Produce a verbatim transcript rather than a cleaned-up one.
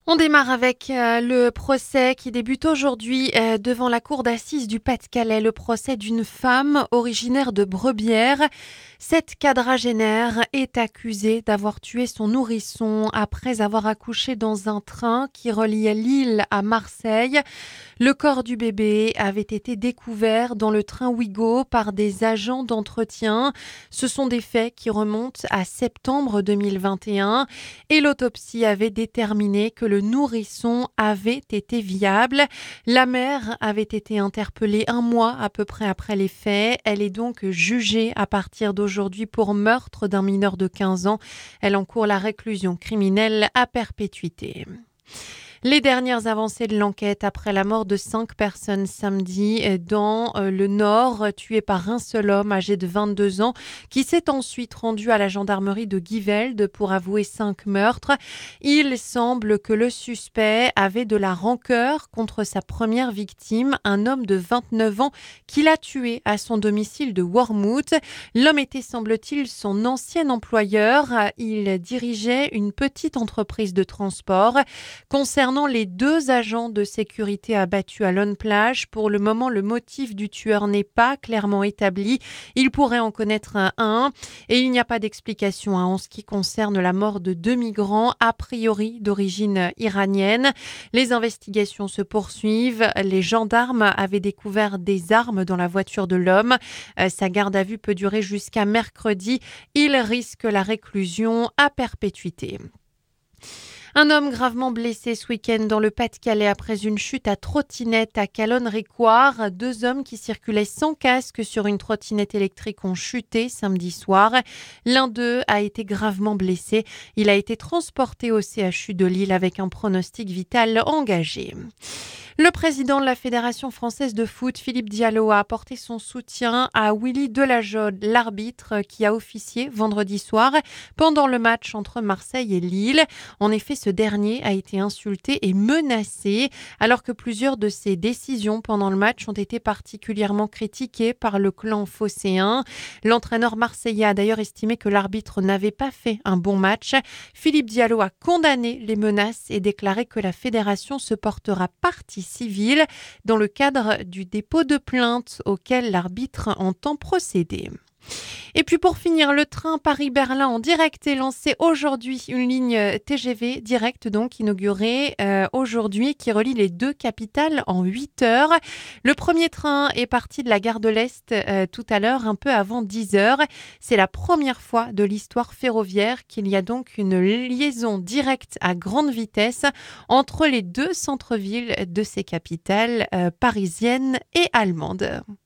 On démarre avec euh, le procès qui débute aujourd'hui euh, devant la cour d'assises du Pas-de-Calais, le procès d'une femme originaire de Brebières. Cette quadragénaire est accusée d'avoir tué son nourrisson après avoir accouché dans un train qui reliait Lille à Marseille. Le corps du bébé avait été découvert dans le train Ouigo par des agents d'entretien. Ce sont des faits qui remontent à septembre deux mille vingt et un et l'autopsie avait déterminé que le nourrisson avait été viable. La mère avait été interpellée un mois à peu près après les faits. Elle est donc jugée à partir d'aujourd'hui pour meurtre d'un mineur de quinze ans. Elle encourt la réclusion criminelle à perpétuité. Les dernières avancées de l'enquête après la mort de cinq personnes samedi dans le Nord, tuées par un seul homme âgé de vingt-deux ans, qui s'est ensuite rendu à la gendarmerie de Guyvelde pour avouer cinq meurtres. Il semble que le suspect avait de la rancœur contre sa première victime, un homme de vingt-neuf ans qu'il a tué à son domicile de Wormhout. L'homme était, semble-t-il, son ancien employeur. Il dirigeait une petite entreprise de transport. Concernant les deux agents de sécurité abattus à Lone Plage, pour le moment, le motif du tueur n'est pas clairement établi. Il pourrait en connaître un, un et il n'y a pas d'explication hein, en ce qui concerne la mort de deux migrants, a priori d'origine iranienne. Les investigations se poursuivent. Les gendarmes avaient découvert des armes dans la voiture de l'homme. Euh, sa garde à vue peut durer jusqu'à mercredi. Il risque la réclusion à perpétuité. Un homme gravement blessé ce week-end dans le Pas-de-Calais après une chute à trottinette à Calonne-Récoire. Deux hommes qui circulaient sans casque sur une trottinette électrique ont chuté samedi soir. L'un d'eux a été gravement blessé. Il a été transporté au C H U de Lille avec un pronostic vital engagé. Le président de la Fédération française de foot, Philippe Diallo, a apporté son soutien à Willy Delajotte, l'arbitre qui a officié vendredi soir pendant le match entre Marseille et Lille. En effet, ce dernier a été insulté et menacé, alors que plusieurs de ses décisions pendant le match ont été particulièrement critiquées par le clan phocéen. L'entraîneur marseillais a d'ailleurs estimé que l'arbitre n'avait pas fait un bon match. Philippe Diallo a condamné les menaces et déclaré que la fédération se portera partie civile dans le cadre du dépôt de plainte auquel l'arbitre entend procéder. Et puis pour finir, le train Paris-Berlin en direct est lancé aujourd'hui. Une ligne T G V directe donc inaugurée euh, aujourd'hui qui relie les deux capitales en huit heures. Le premier train est parti de la gare de l'Est euh, tout à l'heure, un peu avant dix heures. C'est la première fois de l'histoire ferroviaire qu'il y a donc une liaison directe à grande vitesse entre les deux centres-villes de ces capitales euh, parisiennes et allemandes.